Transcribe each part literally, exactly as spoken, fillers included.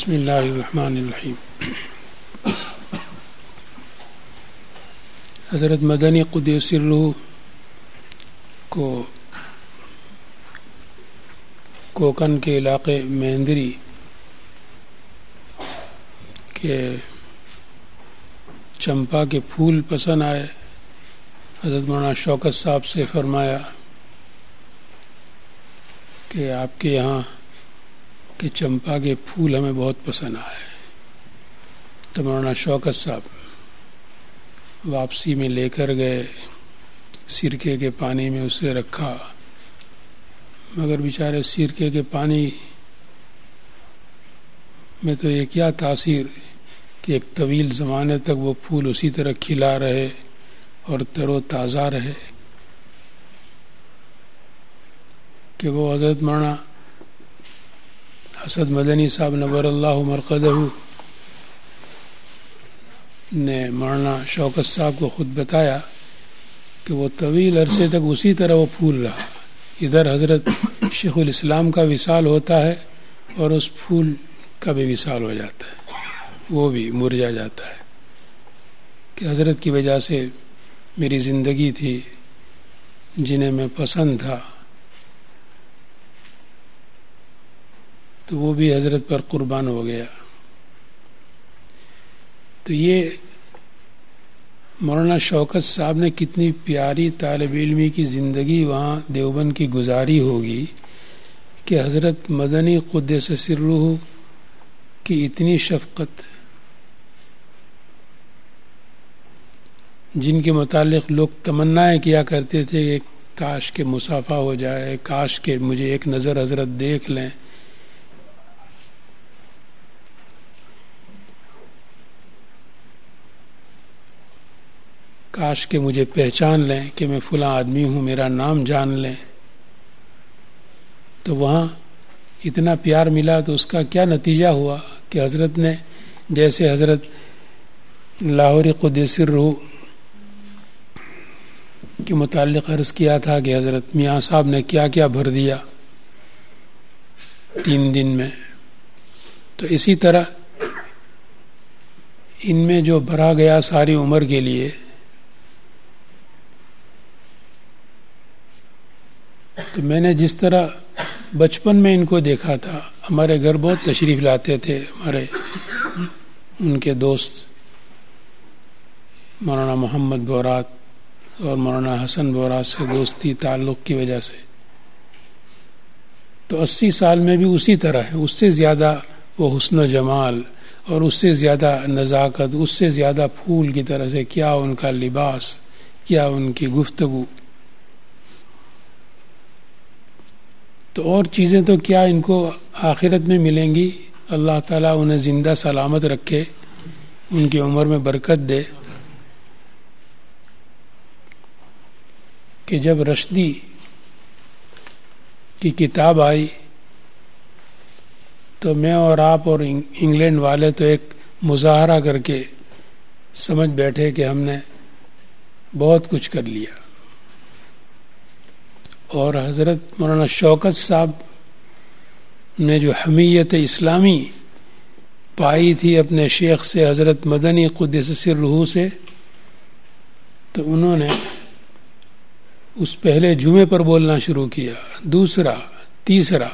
بسم اللہ الرحمن الرحیم۔ حضرت مدنی قدس سرہ کو کوکن کے علاقے مہندری کے چمپا کے پھول پسند آئے۔ حضرت مولانا شوکت صاحب سے فرمایا کہ آپ کے یہاں کہ چمپا کے پھول ہمیں بہت پسند آئے، تو مولانا شوکت صاحب واپسی میں لے کر گئے، سرکے کے پانی میں اسے رکھا، مگر بیچارے سرکے کے پانی میں تو یہ کیا تاثیر کہ ایک طویل زمانے تک وہ پھول اسی طرح کھلا رہے اور تر و تازہ رہے، کہ وہ حضرت مولانا اسد مدنی صاحب نور اللہ مرقدہ نے مولانا شوکت صاحب کو خود بتایا کہ وہ طویل عرصے تک اسی طرح وہ پھول رہا۔ ادھر حضرت شیخ الاسلام کا وصال ہوتا ہے اور اس پھول کا بھی وصال ہو جاتا ہے، وہ بھی مرجھا جاتا ہے، کہ حضرت کی وجہ سے میری زندگی تھی، جنہیں میں پسند تھا، تو وہ بھی حضرت پر قربان ہو گیا۔ تو یہ مولانا شوکت صاحب نے کتنی پیاری طالب علمی کی زندگی وہاں دیوبند کی گزاری ہوگی کہ حضرت مدنی قدس سرہ کی اتنی شفقت، جن کے متعلق لوگ تمنائیں کیا کرتے تھے کہ کاش کے مصافحہ ہو جائے، کاش کے مجھے ایک نظر حضرت دیکھ لیں، کاش کہ مجھے پہچان لیں کہ میں فلاں آدمی ہوں، میرا نام جان لیں۔ تو وہاں اتنا پیار ملا تو اس کا کیا نتیجہ ہوا کہ حضرت نے جیسے حضرت لاہوری قدس سرہ کے متعلق عرض کیا تھا کہ حضرت میاں صاحب نے کیا کیا بھر دیا تین دن میں، تو اسی طرح ان میں جو بھرا گیا ساری عمر کے لیے، تو میں نے جس طرح بچپن میں ان کو دیکھا تھا، ہمارے گھر بہت تشریف لاتے تھے، ہمارے ان کے دوست مولانا محمد بورات اور مولانا حسن بورات سے دوستی تعلق کی وجہ سے، تو اسی سال میں بھی اسی طرح ہے، اس سے زیادہ وہ حسن و جمال اور اس سے زیادہ نزاکت، اس سے زیادہ پھول کی طرح سے کیا ان کا لباس، کیا ان کی گفتگو، تو اور چیزیں تو کیا ان کو آخرت میں ملیں گی۔ اللہ تعالیٰ انہیں زندہ سلامت رکھے، ان کی عمر میں برکت دے، کہ جب رشدی کی کتاب آئی تو میں اور آپ اور انگلینڈ والے تو ایک مظاہرہ کر کے سمجھ بیٹھے کہ ہم نے بہت کچھ کر لیا، اور حضرت مولانا شوکت صاحب نے جو حمیت اسلامی پائی تھی اپنے شیخ سے حضرت مدنی قدس سرہ سے، تو انہوں نے اس پہلے جمعے پر بولنا شروع کیا، دوسرا، تیسرا،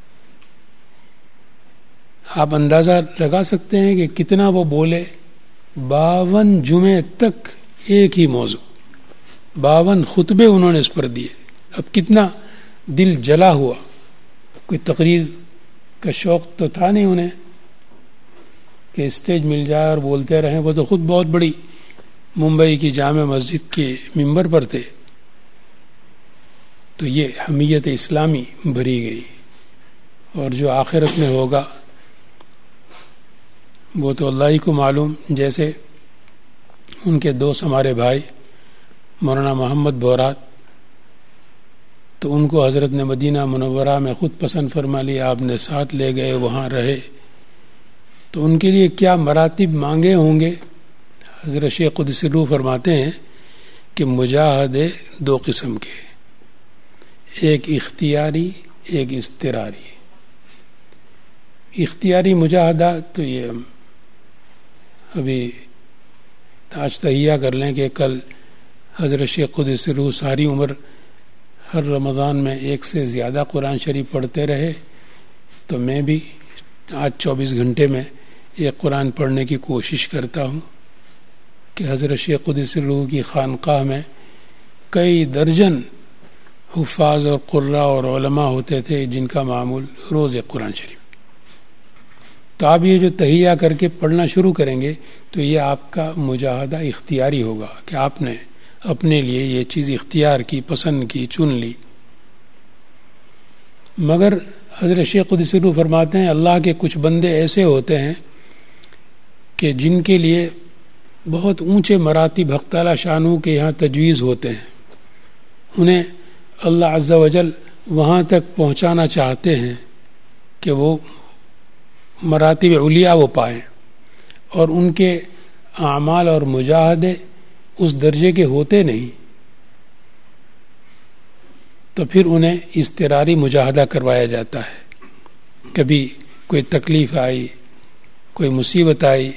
آپ اندازہ لگا سکتے ہیں کہ کتنا وہ بولے، باون جمعے تک ایک ہی موضوع، باون خطبے انہوں نے اس پر دیے۔ اب کتنا دل جلا ہوا، کوئی تقریر کا شوق تو تھا نہیں انہیں کہ اسٹیج مل جائے اور بولتے رہیں، وہ تو خود بہت بڑی ممبئی کی جامع مسجد کے ممبر پر تھے، تو یہ حمیت اسلامی بھری گئی، اور جو آخرت میں ہوگا وہ تو اللہ ہی کو معلوم۔ جیسے ان کے دوست ہمارے بھائی مولانا محمد بورات، تو ان کو حضرت نے مدینہ منورہ میں خود پسند فرما لیا، آپ نے ساتھ لے گئے، وہاں رہے، تو ان کے لیے کیا مراتب مانگے ہوں گے۔ حضرت شیخ قدس سرہ فرماتے ہیں کہ مجاہدے دو قسم کے، ایک اختیاری، ایک اضطراری۔ اختیاری مجاہدہ تو یہ ابھی آج تہیہ کر لیں کہ کل حضرت شیخ قدس روح ساری عمر ہر رمضان میں ایک سے زیادہ قرآن شریف پڑھتے رہے، تو میں بھی آج چوبیس گھنٹے میں ایک قرآن پڑھنے کی کوشش کرتا ہوں کہ حضرت شیخ قدس روح کی خانقاہ میں کئی درجن حفاظ اور قراء اور علماء ہوتے تھے جن کا معمول روز ایک قرآن شریف. تو آپ یہ جو تہیہ کر کے پڑھنا شروع کریں گے تو یہ آپ کا مجاہدہ اختیاری ہوگا کہ آپ نے اپنے لیے یہ چیز اختیار کی، پسند کی، چن لی. مگر حضرت شیخ قدس روح فرماتے ہیں اللہ کے کچھ بندے ایسے ہوتے ہیں کہ جن کے لیے بہت اونچے مراتب حق تعالی شانہ کے یہاں تجویز ہوتے ہیں، انہیں اللہ عز و جل وہاں تک پہنچانا چاہتے ہیں کہ وہ مراتب علیاء وہ پائیں، اور ان کے اعمال اور مجاہدے اس درجے کے ہوتے نہیں، تو پھر انہیں اضطراری مجاہدہ کروایا جاتا ہے. کبھی کوئی تکلیف آئی، کوئی مصیبت آئی،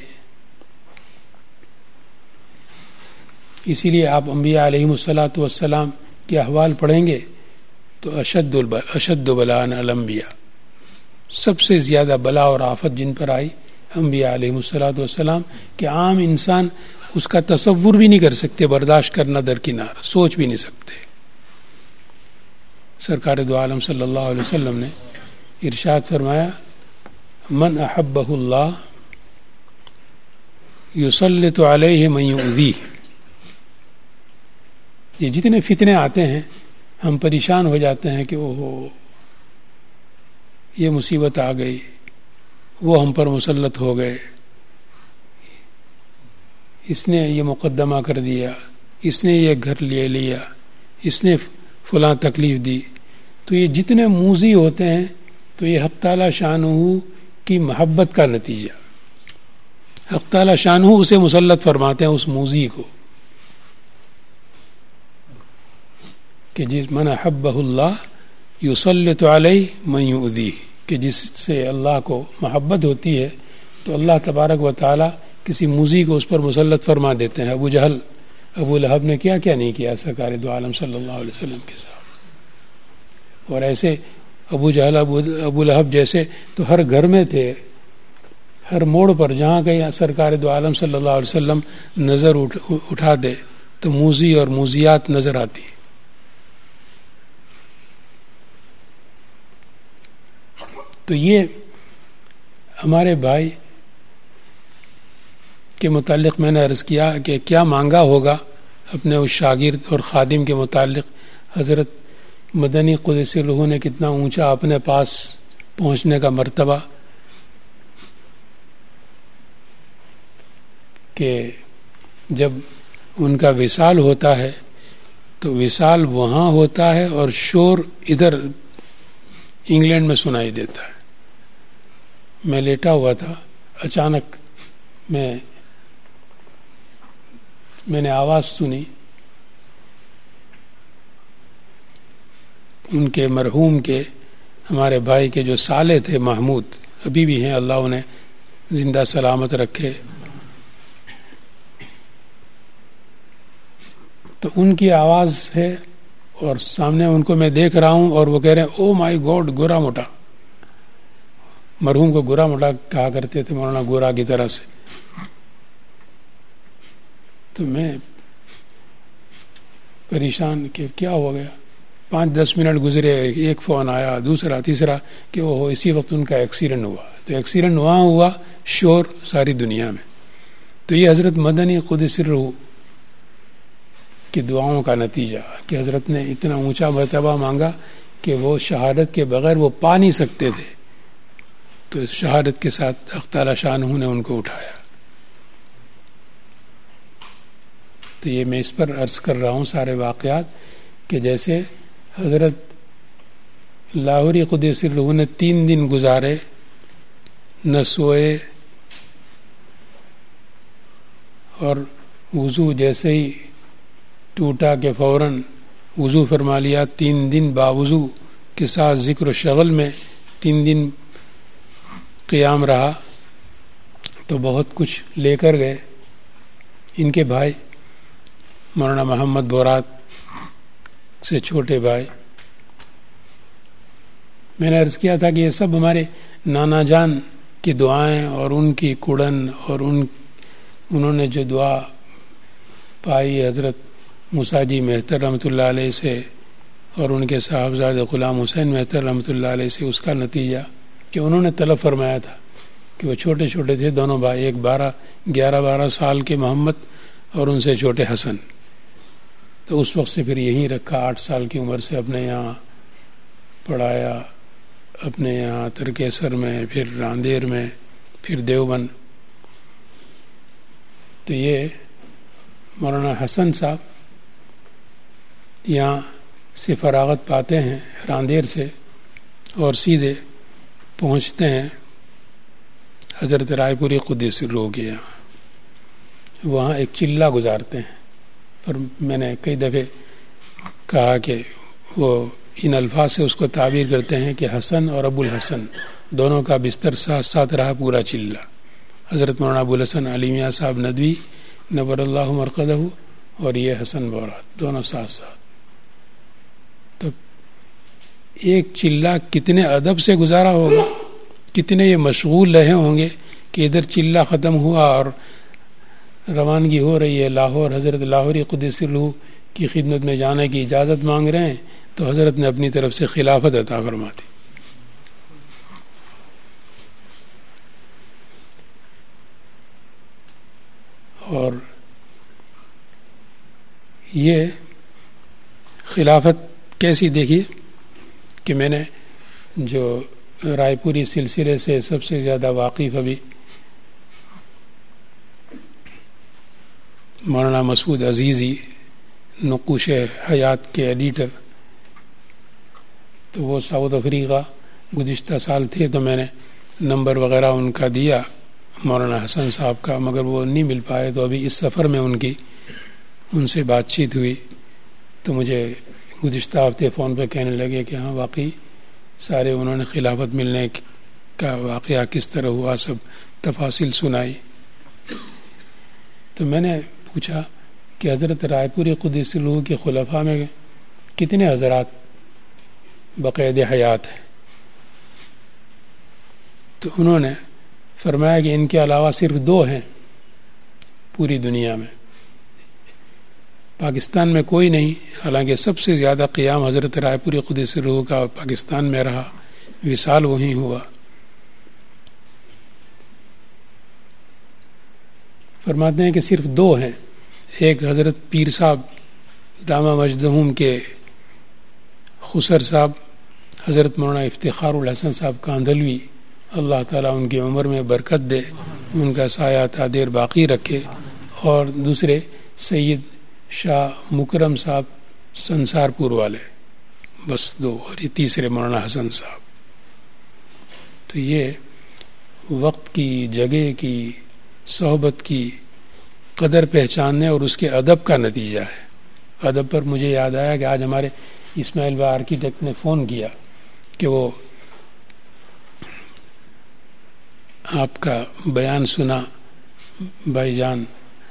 اسی لیے آپ انبیاء علیہم الصلاۃ والسلام کے احوال پڑھیں گے تو اشد اشد بلاء الانبیاء، سب سے زیادہ بلا اور آفت جن پر آئی انبیاء علیہم الصلاۃ والسلام، کہ عام انسان اس کا تصور بھی نہیں کر سکتے، برداشت کرنا درکنار، سوچ بھی نہیں سکتے. سرکار دو عالم صلی اللہ علیہ وسلم نے ارشاد فرمایا من احبہ اللہ یسلط علیہ من یؤذیہ. یہ جتنے فتنے آتے ہیں ہم پریشان ہو جاتے ہیں کہ اوہ یہ مصیبت آ گئی، وہ ہم پر مسلط ہو گئے، اس نے یہ مقدمہ کر دیا، اس نے یہ گھر لے لیا، اس نے فلاں تکلیف دی. تو یہ جتنے موذی ہوتے ہیں تو یہ حق تعالی شانہ کی محبت کا نتیجہ، حق تعالی شانہ اسے مسلط فرماتے ہیں اس موذی کو، کہ جس من احبہ اللہ یسلط علیہ من یؤذیہ، کہ جس سے اللہ کو محبت ہوتی ہے تو اللہ تبارک و تعالی کسی موذی کو اس پر مسلط فرما دیتے ہیں. ابو جہل ابو لہب نے کیا کیا نہیں کیا سرکار دو عالم صلی اللہ علیہ وسلم کے ساتھ، اور ایسے ابو جہل ابو ابو لہب جیسے تو ہر گھر میں تھے، ہر موڑ پر جہاں کہیں سرکار دو عالم صلی اللہ علیہ وسلم نظر اٹھا دے تو موذی اور موذیات نظر آتی. تو یہ ہمارے بھائی کے متعلق میں نے عرض کیا کہ کیا مانگا ہوگا اپنے اس شاگرد اور خادم کے متعلق. حضرت مدنی قدس روح نے کتنا اونچا اپنے پاس پہنچنے کا مرتبہ، کہ جب ان کا وصال ہوتا ہے تو وصال وہاں ہوتا ہے اور شور ادھر انگلینڈ میں سنائی دیتا ہے. میں لیٹا ہوا تھا، اچانک میں میں نے آواز سنی، ان کے مرحوم کے ہمارے بھائی کے جو سالے تھے محمود، ابھی بھی ہیں، اللہ انہیں زندہ سلامت رکھے. تو ان کی آواز ہے اور سامنے ان کو میں دیکھ رہا ہوں اور وہ کہہ رہے ہیں او مائی گاڈ گورا موٹا. مرحوم کو گورا موٹا کہا کرتے تھے مولانا گورا کی طرح سے. تو میں پریشان کہ کیا ہو گیا. پانچ دس منٹ گزرے، ایک فون آیا، دوسرا تیسرا، کہ وہ اسی وقت ان کا ایکسیڈنٹ ہوا. تو ایکسیڈنٹ وہاں ہوا، شور ساری دنیا میں. تو یہ حضرت مدنی قدس روح کی دعاؤں کا نتیجہ کہ حضرت نے اتنا اونچا مرتبہ مانگا کہ وہ شہادت کے بغیر وہ پا نہیں سکتے تھے، تو شہادت کے ساتھ حق تعالی شانہ نے ان کو اٹھایا. تو یہ میں اس پر عرض کر رہا ہوں سارے واقعات کہ جیسے حضرت لاہوری قدس روح نے تین دن گزارے، نہ سوئے، اور وضو جیسے ہی ٹوٹا کہ فوراً وضو فرما لیا. تین دن باوضو کے ساتھ ذکر و شغل میں تین دن قیام رہا تو بہت کچھ لے کر گئے ان کے بھائی مولانا محمد بورات سے چھوٹے بھائی. میں نے عرض کیا تھا کہ یہ سب ہمارے نانا جان کی دعائیں اور ان کی کڑن اور ان انہوں نے جو دعا پائی حضرت موسیٰ جی مہتر رحمۃ اللہ علیہ سے اور ان کے صاحبزادے غلام حسین مہتر رحمۃ اللہ علیہ سے، اس کا نتیجہ کہ انہوں نے طلب فرمایا تھا کہ وہ چھوٹے چھوٹے تھے دونوں بھائی، ایک بارہ گیارہ بارہ سال کے محمد اور ان سے چھوٹے حسن. تو اس وقت سے پھر یہیں رکھا، آٹھ سال کی عمر سے اپنے یہاں پڑھایا، اپنے یہاں ترکیسر میں، پھر راندیر میں، پھر دیوبند. تو یہ مولانا حسن صاحب یہاں سے فراغت پاتے ہیں راندیر سے اور سیدھے پہنچتے ہیں حضرت رائے پوری قدس روح کے یہاں. وہاں ایک چلہ گزارتے ہیں. پر میں نے کئی دفعے کہا کہ وہ ان الفاظ سے اس کو تعبیر کرتے ہیں کہ حسن اور ابو الحسن دونوں کا بستر ساتھ ساتھ رہا پورا چلہ. حضرت مولانا ابو الحسن علی میاں صاحب ندوی نور اللہ مرقدہ اور یہ حسن بورات دونوں ساتھ ساتھ. تو ایک چلہ کتنے ادب سے گزارا ہوگا، کتنے یہ مشغول رہے ہوں گے کہ ادھر چلہ ختم ہوا اور روانگی ہو رہی ہے لاہور. حضرت لاہوری قدس روح کی خدمت میں جانے کی اجازت مانگ رہے ہیں تو حضرت نے اپنی طرف سے خلافت عطا فرما دی. اور یہ خلافت کیسی دیکھی کہ میں نے جو رائے پوری سلسلے سے سب سے زیادہ واقف ابھی مولانا مسعود عزیزی نقوش حیات کے ایڈیٹر، تو وہ ساؤتھ افریقہ گزشتہ سال تھے تو میں نے نمبر وغیرہ ان کا دیا مولانا حسن صاحب کا، مگر وہ نہیں مل پائے. تو ابھی اس سفر میں ان کی ان سے بات چیت ہوئی تو مجھے گزشتہ ہفتے فون پہ کہنے لگے کہ ہاں واقعی سارے انہوں نے خلافت ملنے کا واقعہ کس طرح ہوا سب تفاصیل سنائی. تو میں نے پوچھا کہ حضرت رائے پوری قدس روح کے خلفاء میں کتنے حضرات بقید حیات ہیں؟ تو انہوں نے فرمایا کہ ان کے علاوہ صرف دو ہیں پوری دنیا میں، پاکستان میں کوئی نہیں. حالانکہ سب سے زیادہ قیام حضرت رائے پوری قدس روح کا پاکستان میں رہا، وصال وہیں ہوا. فرماتے ہیں کہ صرف دو ہیں، ایک حضرت پیر صاحب دامہ مجدہم کے خسر صاحب، حضرت مولانا افتخار الحسن صاحب کاندھلوی، اللہ تعالیٰ ان کی عمر میں برکت دے، ان کا سایہ تا دیر باقی رکھے، اور دوسرے سید شاہ مکرم صاحب سنسار پور والے، بس دو، اور یہ تیسرے مولانا حسن صاحب. تو یہ وقت کی، جگہ کی، صحبت کی قدر پہچاننے اور اس کے ادب کا نتیجہ ہے. ادب پر مجھے یاد آیا کہ آج ہمارے اسماعیل بھائی آرکیٹیکٹ نے فون کیا کہ وہ آپ کا بیان سنا، بھائی جان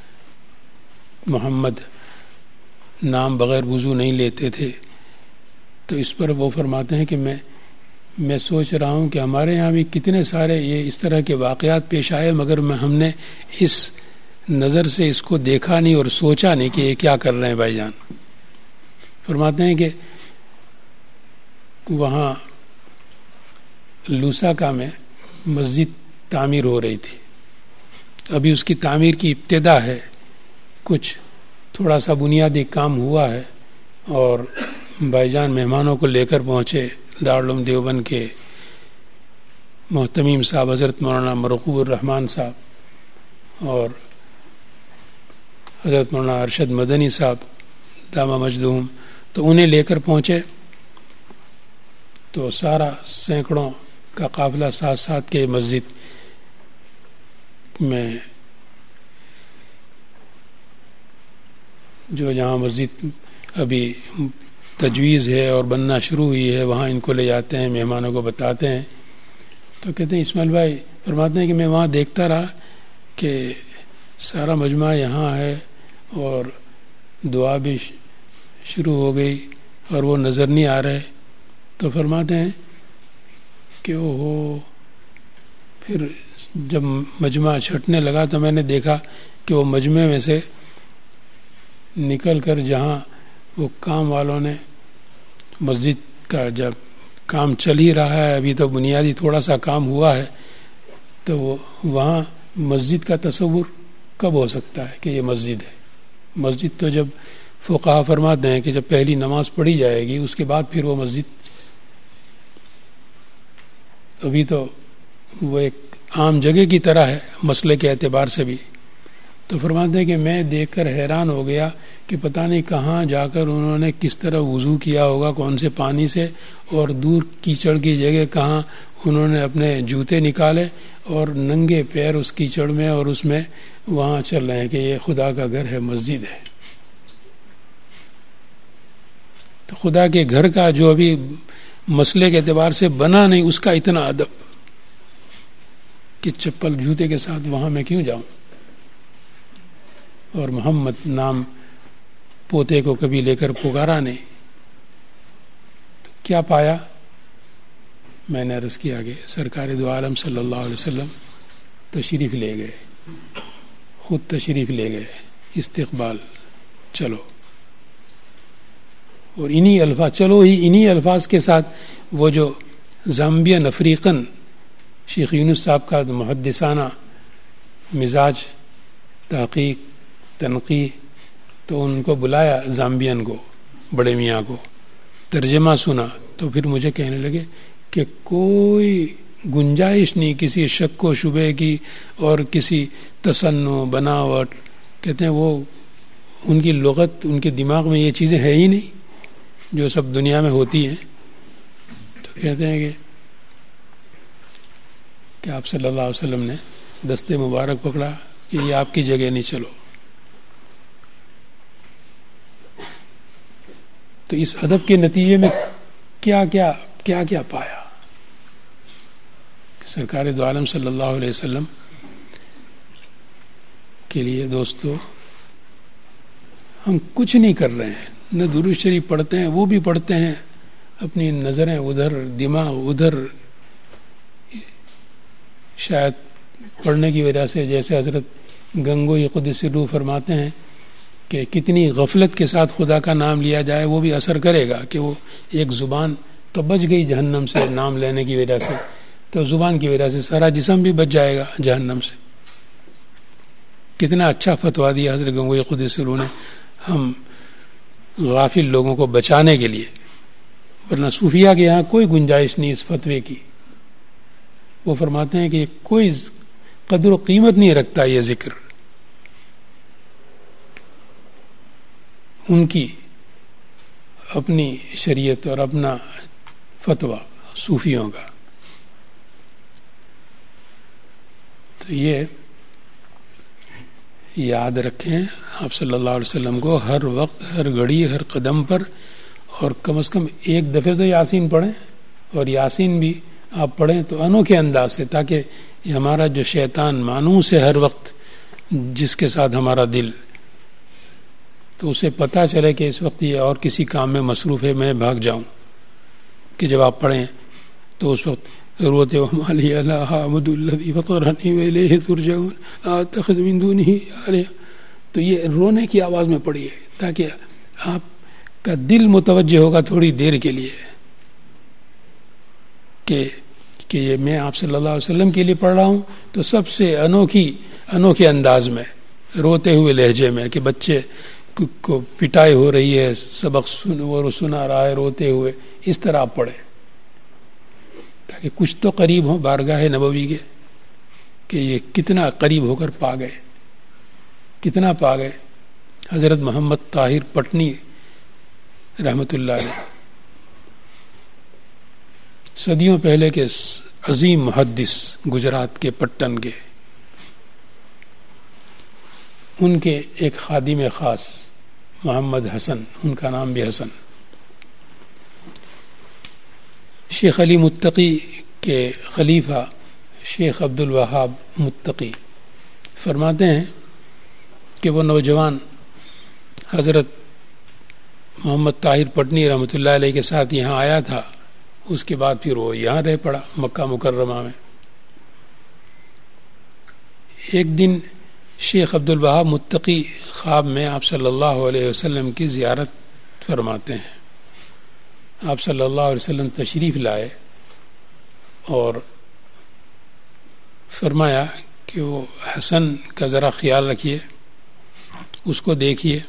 محمد نام بغیر وضو نہیں لیتے تھے. تو اس پر وہ فرماتے ہیں کہ میں میں سوچ رہا ہوں کہ ہمارے یہاں بھی کتنے سارے یہ اس طرح کے واقعات پیش آئے، مگر میں ہم نے اس نظر سے اس کو دیکھا نہیں اور سوچا نہیں کہ یہ کیا کر رہے ہیں بھائی جان. فرماتے ہیں کہ وہاں لوساکا میں مسجد تعمیر ہو رہی تھی، ابھی اس کی تعمیر کی ابتدا ہے، کچھ تھوڑا سا بنیادی کام ہوا ہے، اور بھائی جان مہمانوں کو لے کر پہنچے. دارالعلوم دیوبند کے محتمیم صاحب حضرت مولانا مرقوب الرحمان صاحب اور حضرت مولانا ارشد مدنی صاحب دامہ مجدہم، تو انہیں لے کر پہنچے. تو سارا سینکڑوں کا قافلہ ساتھ ساتھ کے مسجد میں، جو جہاں مسجد ابھی تجویز ہے اور بننا شروع ہوئی ہے، وہاں ان کو لے جاتے ہیں، مہمانوں کو بتاتے ہیں. تو کہتے ہیں اسماعیل بھائی فرماتے ہیں کہ میں وہاں دیکھتا رہا کہ سارا مجمع یہاں ہے اور دعا بھی شروع ہو گئی اور وہ نظر نہیں آ رہے. تو فرماتے ہیں کہ وہ پھر جب مجمع چھٹنے لگا تو میں نے دیکھا کہ وہ مجمع میں سے نکل کر جہاں وہ کام والوں نے مسجد کا جب کام چل ہی رہا ہے, ابھی تو بنیادی تھوڑا سا کام ہوا ہے, تو وہ وہاں مسجد کا تصور کب ہو سکتا ہے کہ یہ مسجد ہے؟ مسجد تو جب فقہا فرماتے ہیں کہ جب پہلی نماز پڑھی جائے گی اس کے بعد پھر وہ مسجد, ابھی تو وہ ایک عام جگہ کی طرح ہے مسئلے کے اعتبار سے بھی. تو فرماتے ہیں کہ میں دیکھ کر حیران ہو گیا کہ پتہ نہیں کہاں جا کر انہوں نے کس طرح وضو کیا ہوگا, کون سے پانی سے, اور دور کیچڑ کی جگہ کہاں انہوں نے اپنے جوتے نکالے اور ننگے پیر اس کیچڑ میں اور اس میں وہاں چل رہے ہیں کہ یہ خدا کا گھر ہے, مسجد ہے. تو خدا کے گھر کا جو ابھی مسئلے کے اعتبار سے بنا نہیں, اس کا اتنا ادب کہ چپل جوتے کے ساتھ وہاں میں کیوں جاؤں, اور محمد نام پوتے کو کبھی لے کر پکارا نہیں. تو کیا پایا؟ میں نے عرض کیا کہ سرکار دو عالم صلی اللہ علیہ وسلم تشریف لے گئے, خود تشریف لے گئے, استقبال چلو, اور انہی الفاظ چلو ہی انہی الفاظ کے ساتھ وہ جو زامبین افریقن شیخ یونس صاحب کا محدثانہ مزاج, تحقیق, تنقیح, تو ان کو بلایا زامبین کو, بڑے میاں کو, ترجمہ سنا تو پھر مجھے کہنے لگے کہ کوئی گنجائش نہیں کسی شک و شبے کی اور کسی تصنع بناوٹ. کہتے ہیں وہ ان کی لغت, ان کے دماغ میں یہ چیزیں ہے ہی نہیں جو سب دنیا میں ہوتی ہیں. تو کہتے ہیں کہ کہ آپ صلی اللہ علیہ وسلم نے دست مبارک پکڑا کہ یہ آپ کی جگہ نہیں, چلو. تو اس ادب کے نتیجے میں کیا کیا کیا کیا پایا کہ سرکار دو عالم صلی اللہ علیہ وسلم کے لیے دوستو ہم کچھ نہیں کر رہے ہیں, نہ درود شریف پڑھتے ہیں, وہ بھی پڑھتے ہیں, اپنی نظریں ادھر, دماغ ادھر, شاید پڑھنے کی وجہ سے جیسے حضرت گنگوئی قدس روح فرماتے ہیں کہ کتنی غفلت کے ساتھ خدا کا نام لیا جائے وہ بھی اثر کرے گا, کہ وہ ایک زبان تو بچ گئی جہنم سے نام لینے کی وجہ سے, تو زبان کی وجہ سے سارا جسم بھی بچ جائے گا جہنم سے. کتنا اچھا فتویٰ دیا حضرت گنگوئی قدس روح نے ہم غافل لوگوں کو بچانے کے لیے, ورنہ صوفیہ کے یہاں کوئی گنجائش نہیں اس فتوے کی. وہ فرماتے ہیں کہ کوئی قدر و قیمت نہیں رکھتا یہ ذکر, ان کی اپنی شریعت اور اپنا فتویٰ صوفیوں کا. تو یہ یاد رکھیں آپ صلی اللہ علیہ وسلم کو ہر وقت, ہر گھڑی, ہر قدم پر, اور کم از کم ایک دفعہ تو یاسین پڑھیں, اور یاسین بھی آپ پڑھیں تو انوکھے انداز سے, تاکہ یہ ہمارا جو شیطان مانوس ہے ہر وقت جس کے ساتھ ہمارا دل, تو اسے پتہ چلے کہ اس وقت یہ اور کسی کام میں مصروف ہے, میں بھاگ جاؤں. کہ جب آپ پڑھیں تو اس وقت روتے ومالی اللہ حمد الذی فطرنی والیہ ترجعون اتخذ من دونہ آلہہ, تو یہ رونے کی آواز میں پڑھیے تاکہ آپ کا دل متوجہ ہوگا تھوڑی دیر کے لیے کہ کہ یہ میں آپ صلی اللہ علیہ وسلم کے لیے پڑھ رہا ہوں. تو سب سے انوکھی انوکھے انداز میں, روتے ہوئے لہجے میں, کہ بچے کو پٹائی ہو رہی ہے, سبق سن وہ سنا رہا ہے روتے ہوئے, اس طرح آپ پڑھیں تاکہ کچھ تو قریب ہو بارگاہ نبوی کے, کہ یہ کتنا قریب ہو کر پا گئے, کتنا پا گئے. حضرت محمد طاہر پٹنی رحمت اللہ علیہ صدیوں پہلے کے عظیم محدث گجرات کے پٹن کے, ان کے ایک خادم خاص محمد حسن, ان کا نام بھی حسن, شیخ علی متقی کہ خلیفہ شیخ عبد الوہاب متقی فرماتے ہیں کہ وہ نوجوان حضرت محمد طاہر پٹنی رحمۃ اللہ علیہ کے ساتھ یہاں آیا تھا، اس کے بعد پھر وہ یہاں رہ پڑا مکہ مکرمہ میں۔ ایک دن شیخ عبد الوہاب متقی خواب میں آپ صلی اللہ علیہ وسلم کی زیارت فرماتے ہیں۔ آپ صلی اللہ علیہ وسلم تشریف لائے اور فرمایا کہ وہ حسن کا ذرا خیال رکھیے، اس کو دیکھیے۔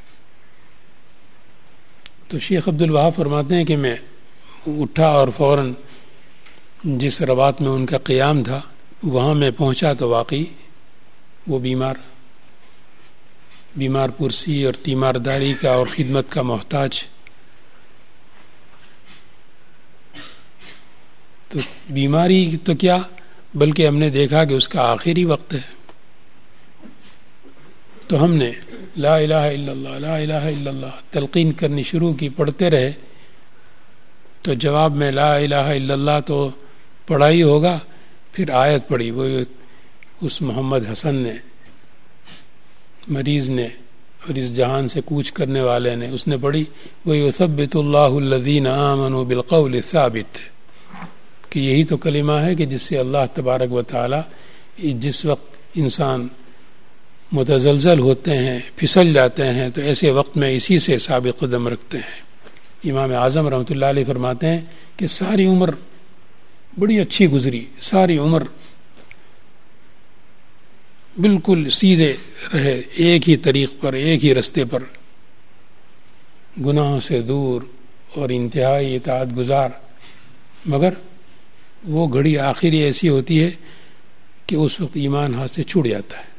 تو شیخ عبد الوہاب فرماتے ہیں کہ میں اٹھا اور فوراً جس رباط میں ان کا قیام تھا وہاں میں پہنچا تو واقعی وہ بیمار بیمار پرسی اور تیمارداری کا اور خدمت کا محتاج۔ تو بیماری تو کیا بلکہ ہم نے دیکھا کہ اس کا آخری وقت ہے، تو ہم نے لا الہ الا اللہ لا الہ الا اللہ تلقین کرنی شروع کی، پڑھتے رہے۔ تو جواب میں لا الہ الا اللہ تو پڑھا ہی ہوگا، پھر آیت پڑھی، وہ اس محمد حسن نے، مریض نے اور اس جہان سے کوچ کرنے والے نے، اس نے پڑھی وَيُثَبِّتُ اللَّهُ الَّذِينَ آمَنُوا بِالْقَوْلِ الثَّابِتِ، کہ یہی تو کلمہ ہے کہ جس سے اللہ تبارک و تعالی جس وقت انسان متزلزل ہوتے ہیں، پھسل جاتے ہیں، تو ایسے وقت میں اسی سے ثابت قدم رکھتے ہیں۔ امام اعظم رحمۃ اللہ علیہ فرماتے ہیں کہ ساری عمر بڑی اچھی گزری، ساری عمر بالکل سیدھے رہے، ایک ہی طریق پر، ایک ہی رستے پر، گناہوں سے دور اور انتہائی اطاعت گزار، مگر وہ گھڑی آخری ایسی ہوتی ہے کہ اس وقت ایمان ہاتھ سے چھوٹ جاتا ہے۔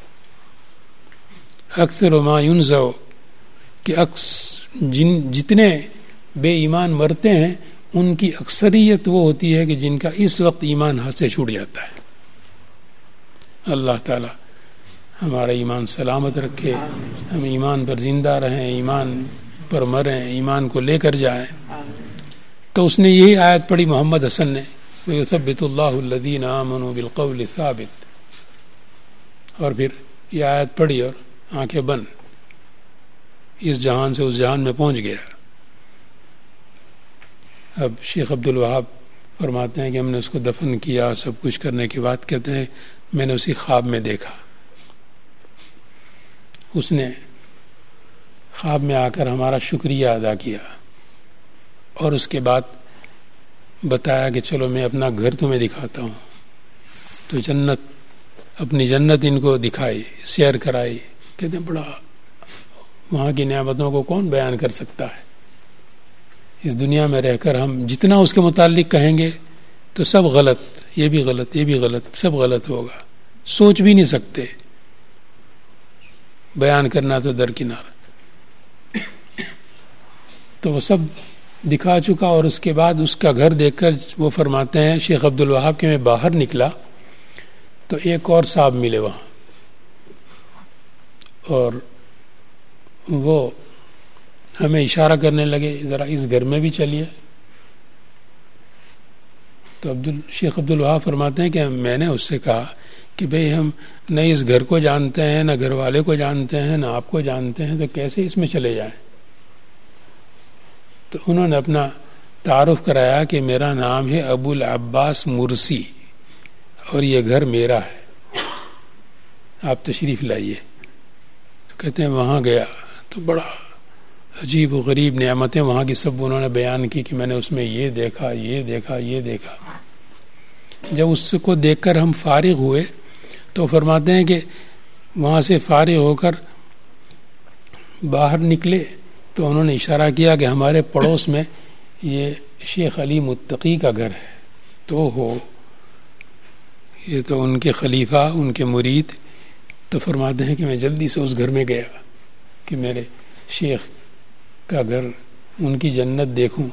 اکثر ما ینزع، کہ جن جتنے بے ایمان مرتے ہیں ان کی اکثریت وہ ہوتی ہے کہ جن کا اس وقت ایمان ہاتھ سے چھوٹ جاتا ہے۔ اللہ تعالی ہمارا ایمان سلامت رکھے، ہم ایمان پر زندہ رہیں، ایمان پر مریں، ایمان کو لے کر جائیں۔ تو اس نے یہی آیت پڑھی محمد حسن نے، وَيُثَبِّتُ اللَّهُ الَّذِينَ آمَنُوا بِالْقَوْلِ الثَّابِتِ، اور پھر یہ آیت پڑھی اور آنکھیں بند، اس جہان سے اس جہان میں پہنچ گیا۔ اب شیخ عبد الوہاب فرماتے ہیں کہ ہم نے اس کو دفن کیا، سب کچھ کرنے کے بعد کہتے ہیں میں نے اسی خواب میں دیکھا، اس نے خواب میں آ کر ہمارا شکریہ ادا کیا اور اس کے بعد بتایا کہ چلو میں اپنا گھر تمہیں دکھاتا ہوں۔ تو جنت، اپنی جنت ان کو دکھائی، سیر کرائی۔ کہتے ہیں بڑا وہاں کی نعمتوں کو کون بیان کر سکتا ہے، اس دنیا میں رہ کر ہم جتنا اس کے متعلق کہیں گے تو سب غلط، یہ بھی غلط، یہ بھی غلط، سب غلط ہوگا، سوچ بھی نہیں سکتے، بیان کرنا تو درکنار۔ تو وہ سب دکھا چکا، اور اس کے بعد اس کا گھر دیکھ کر وہ فرماتے ہیں شیخ عبد الوہاب کہ میں باہر نکلا تو ایک اور صاحب ملے وہاں، اور وہ ہمیں اشارہ کرنے لگے ذرا اس گھر میں بھی چلیے۔ تو عبد شیخ عبد الوہاب فرماتے ہیں کہ میں نے اس سے کہا کہ بھئی ہم نہ اس گھر کو جانتے ہیں، نہ گھر والے کو جانتے ہیں، نہ آپ کو جانتے ہیں، تو کیسے اس میں چلے جائیں؟ تو انہوں نے اپنا تعارف کرایا کہ میرا نام ہے ابو العباس مرسی اور یہ گھر میرا ہے، آپ تشریف لائیے۔ تو کہتے ہیں وہاں گیا تو بڑا عجیب و غریب نعمتیں وہاں کی سب انہوں نے بیان کی کہ میں نے اس میں یہ دیکھا، یہ دیکھا، یہ دیکھا۔ جب اس کو دیکھ کر ہم فارغ ہوئے تو فرماتے ہیں کہ وہاں سے فارغ ہو کر باہر نکلے تو انہوں نے اشارہ کیا کہ ہمارے پڑوس میں یہ شیخ علی متقی کا گھر ہے۔ تو ہو یہ تو ان کے خلیفہ، ان کے مرید۔ تو فرماتے ہیں کہ میں جلدی سے اس گھر میں گیا کہ میرے شیخ کا گھر، ان کی جنت دیکھوں۔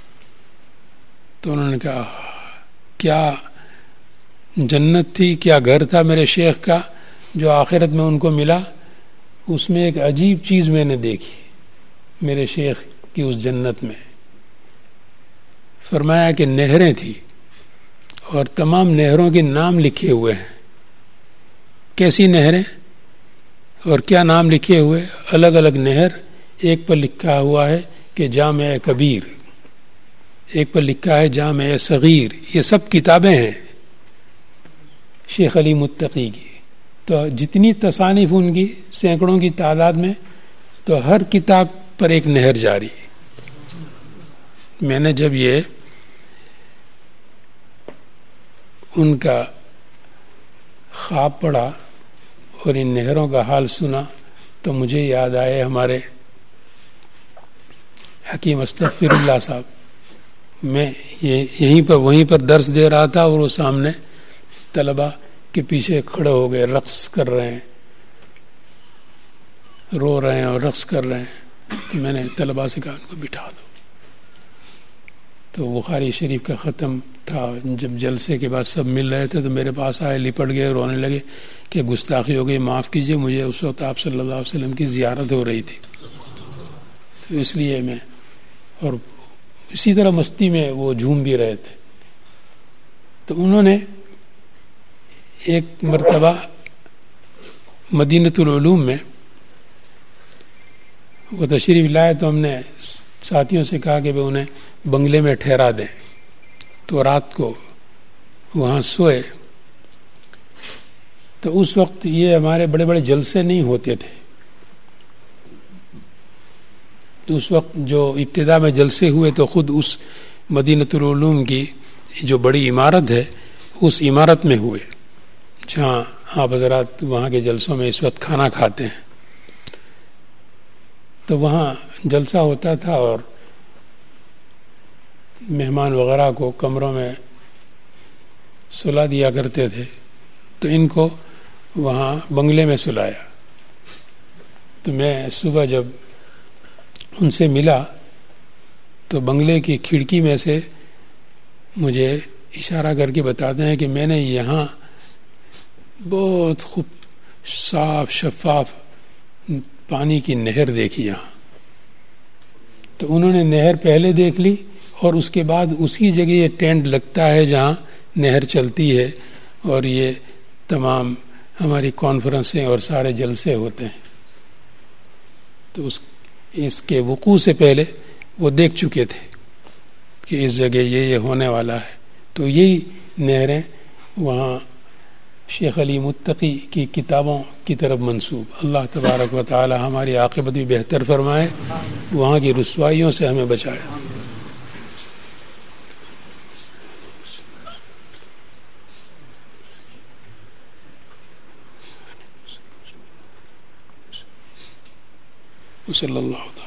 تو انہوں نے کہا کیا جنت تھی، کیا گھر تھا میرے شیخ کا جو آخرت میں ان کو ملا؟ اس میں ایک عجیب چیز میں نے دیکھی میرے شیخ کی اس جنت میں۔ فرمایا کہ نہریں تھی اور تمام نہروں کے نام لکھے ہوئے ہیں. کیسی نہریں اور کیا نام لکھے ہوئے؟ الگ الگ نہر. ایک پر لکھا ہوا ہے کہ جامع کبیر، ایک پر لکھا ہے جامع صغیر. یہ سب کتابیں ہیں شیخ علی متقی کی. تو جتنی تصانیف ان کی سینکڑوں کی تعداد میں، تو ہر کتاب پر ایک نہر جاری. میں نے جب یہ ان کا خواب پڑھا اور ان نہروں کا حال سنا تو مجھے یاد آئے ہمارے حکیم استغفر اللہ صاحب. میں یہ یہیں پر وہیں پر درس دے رہا تھا اور وہ سامنے طلباء کے پیچھے کھڑے ہو گئے، رقص کر رہے ہیں، رو رہے ہیں اور رقص کر رہے ہیں. تو میں نے طلباء سے کہا ان کو بٹھا دو. تو بخاری شریف کا ختم تھا. جب جلسے کے بعد سب مل رہے تھے تو میرے پاس آئے، لپٹ گئے، رونے لگے کہ گستاخی ہو گئی، معاف کیجئے، مجھے اس وقت آپ صلی اللہ علیہ وسلم کی زیارت ہو رہی تھی، تو اس لیے میں. اور اسی طرح مستی میں وہ جھوم بھی رہے تھے. تو انہوں نے ایک مرتبہ مدینۃ العلوم میں وہ تشریف لائے تو ہم نے ساتھیوں سے کہا کہ وہ انہیں بنگلے میں ٹھہرا دیں. تو رات کو وہاں سوئے. تو اس وقت یہ ہمارے بڑے بڑے جلسے نہیں ہوتے تھے. تو اس وقت جو ابتدا میں جلسے ہوئے تو خود اس مدینۃ العلوم کی جو بڑی عمارت ہے اس عمارت میں ہوئے جہاں آپ حضرات وہاں کے جلسوں میں اس وقت کھانا کھاتے ہیں. تو وہاں جلسہ ہوتا تھا اور مہمان وغیرہ کو کمروں میں سلا دیا کرتے تھے. تو ان کو وہاں بنگلے میں سلایا. تو میں صبح جب ان سے ملا تو بنگلے کی کھڑکی میں سے مجھے اشارہ کر کے بتاتے ہیں کہ میں نے یہاں بہت خوب صاف شفاف پانی کی نہر دیکھی یہاں. تو انہوں نے نہر پہلے دیکھ لی اور اس کے بعد اسی جگہ یہ ٹینٹ لگتا ہے جہاں نہر چلتی ہے اور یہ تمام ہماری کانفرنسیں اور سارے جلسے ہوتے ہیں. تو اس اس کے وقوع سے پہلے وہ دیکھ چکے تھے کہ اس جگہ یہ یہ ہونے والا ہے. تو یہی نہریں وہاں شیخ علی متقی کی کتابوں کی طرف منسوب. اللہ تبارک و تعالی ہماری عاقبت بھی بہتر فرمائے، وہاں کی رسوائیوں سے ہمیں بچائے. صلی اللہ علیہ وسلم.